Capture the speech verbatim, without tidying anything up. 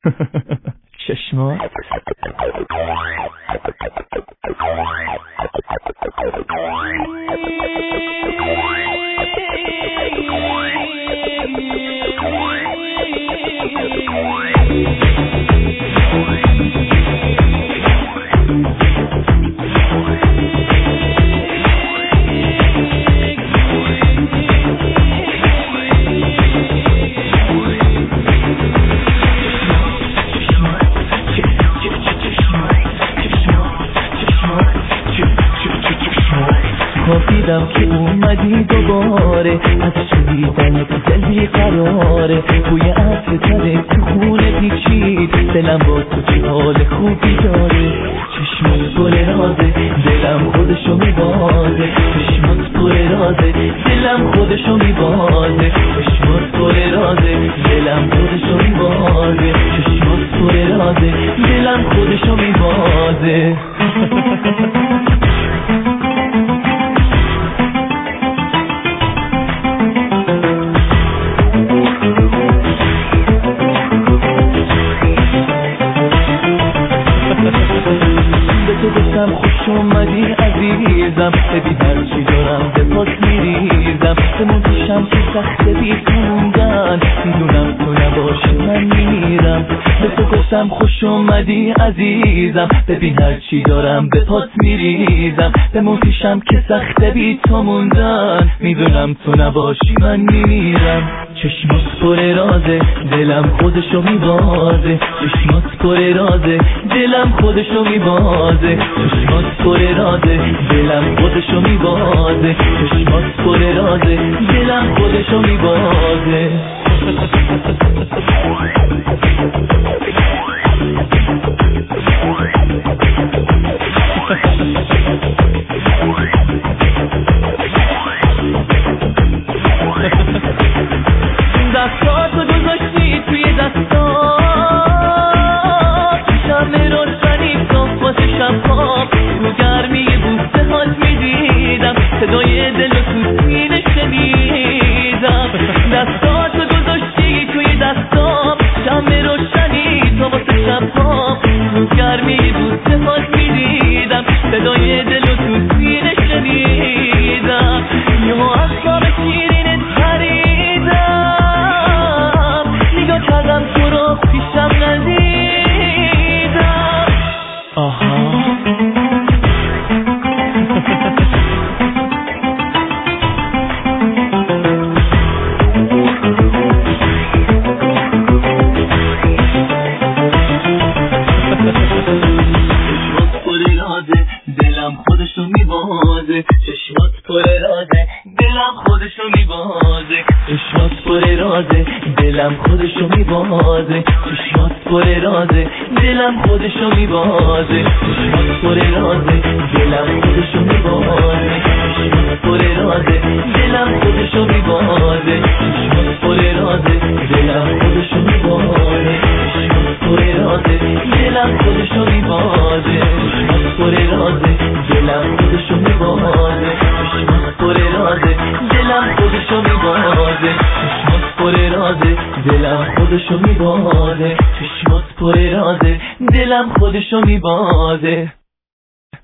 چشما دیدم که اومدی دوباره از شدیدن دل بیقراره توی عطر تره تو خونه پیچید دلم با تو چه حال خوبی داره چشمات پر رازه دلم خودشو میبازه چشمات پر رازه دلم خودشو میبازه چشمات پر رازه دلم خودشو میبازه چشمات پر رازه دلم خودشو میبازه خوش اومدی عزیزم ببین هرچی دارم به پاس میریزم بمون پیشم که سخته بی تو موندن میدونم تو نباشی من میمیرم به تو گفتم خوش اومدی عزیزم ببین هرچی دارم به پاس میریزم بمون پیشم که سخته بی تو موندن میدونم تو نباشی من میمیرم چشمات پر رازه دلم خودشو میبازه چشمات پر رازه دلم خودشو میبازه چشمات پر رازه دلم خودشو میبازه چشمات پر رازه دلم خودشو میبازه دستاتو گذاشتی توی دستام شمع روشنی صفات شفاف تو گرمی بوسه هات میدیدم صدای دل و تو سینه شنیدم دستاتو گذاشتی توی دستام شمع روشنی صفات شفاف تو گرمی بوسه هات میدیدم صدای دل و تو سینه شنیدم یه اصلا شیرین پریدم کردم تو رو پیشم ندیدم آها چشمات پر رازه دلم خودشو میبازه چشمات پر رازه دلم خودشو میبازه چشمات پر رازه دلم خودشو میبازه چشمات پر رازه دلم خودشو میبازه چشمات پر رازه دلم خودشو میبازه چشمات پر رازه دلم خودشو میبازه چشمات پر رازه دلم خودشو میبازه چشمات پر رازه دلم خودشو میبازه چشمات پر رازه دلم خودشو میبازه چشمات پر رازه دلم خودشو میبازه چشمات پر رازه دلم خودشو میبازه چشمات پر رازه دلم خودشو میبازه